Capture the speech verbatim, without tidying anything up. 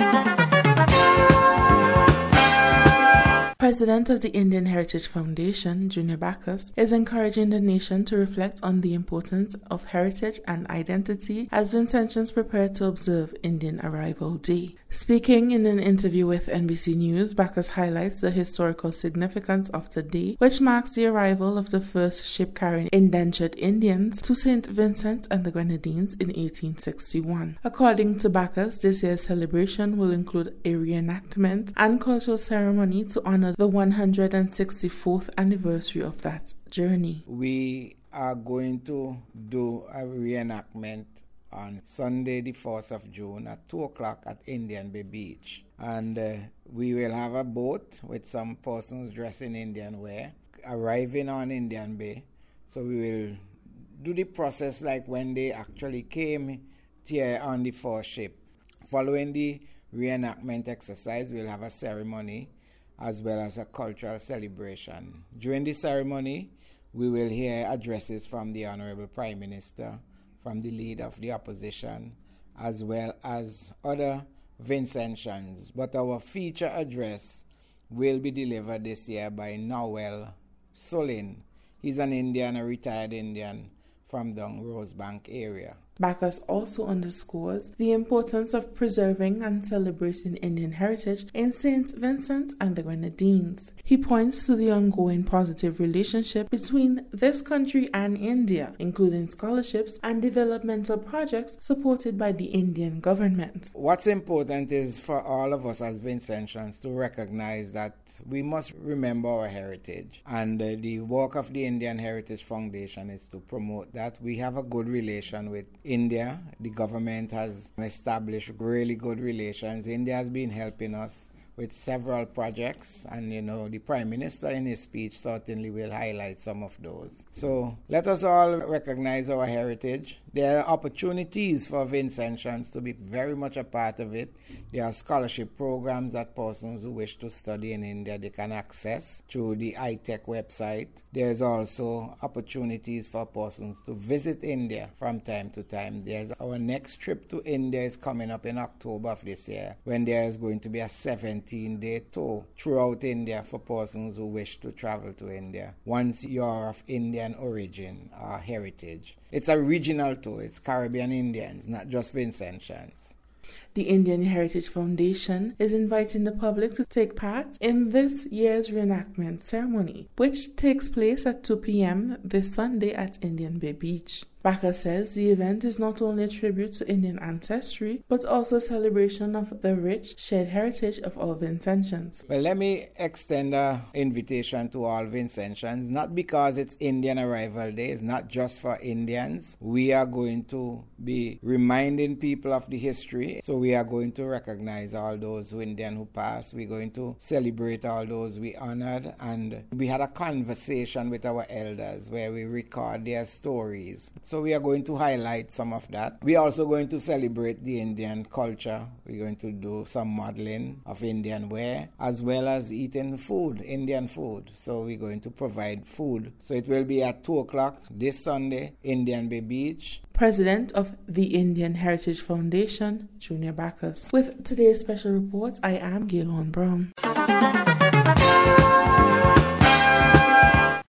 President of the Indian Heritage Foundation, Junior Bacchus, is encouraging the nation to reflect on the importance of heritage and identity as Vincentians prepare to observe Indian Arrival Day. Speaking in an interview with N B C News, Bacchus highlights the historical significance of the day, which marks the arrival of the first ship carrying indentured Indians to Saint Vincent and the Grenadines in eighteen sixty-one. According to Bacchus, this year's celebration will include a reenactment and cultural ceremony to honor the one hundred sixty-fourth anniversary of that journey. We are going to do a reenactment on Sunday the fourth of June at two o'clock at Indian Bay Beach. And uh, we will have a boat with some persons dressed in Indian wear arriving on Indian Bay. So we will do the process like when they actually came here on the first ship. Following the reenactment exercise, we'll have a ceremony as well as a cultural celebration. During the ceremony, we will hear addresses from the Honorable Prime Minister, from the leader of the opposition, as well as other Vincentians. But our feature address will be delivered this year by Noel Solin. He's an Indian, a retired Indian from the Rosebank area. Bacchus also underscores the importance of preserving and celebrating Indian heritage in Saint Vincent and the Grenadines. He points to the ongoing positive relationship between this country and India, including scholarships and developmental projects supported by the Indian government. What's important is for all of us as Vincentians to recognize that we must remember our heritage. And uh, the work of the Indian Heritage Foundation is to promote that. We have a good relation with India. The government has established really good relations. India has been helping us with several projects, and you know, the Prime Minister in his speech certainly will highlight some of those. So let us all recognize our heritage. There are opportunities for Vincentians to be very much a part of it. There are scholarship programs that persons who wish to study in India, they can access through the I T E C website. There's also opportunities for persons to visit India from time to time. There's our next trip to India is coming up in October of this year, when there is going to be a seventeen-day tour throughout India for persons who wish to travel to India. Once you're of Indian origin or heritage. It's a regional tour. It's Caribbean Indians, not just Vincentians. The Indian Heritage Foundation is inviting the public to take part in this year's reenactment ceremony, which takes place at two p.m. this Sunday at Indian Bay Beach. Bacchus says the event is not only a tribute to Indian ancestry, but also a celebration of the rich shared heritage of all Vincentians. Well, let me extend an invitation to all Vincentians, not because it's Indian Arrival Day, it's not just for Indians. We are going to be reminding people of the history. So we are going to recognize all those who Indian who passed. We're going to celebrate all those we honored. And we had a conversation with our elders where we record their stories. So we are going to highlight some of that. We are also going to celebrate the Indian culture. We're going to do some modeling of Indian wear, as well as eating food, Indian food. So we're going to provide food. So it will be at two o'clock this Sunday, Indian Bay Beach. President of the Indian Heritage Foundation, Junior Bacchus. With today's special reports, I am Gaylon Brown.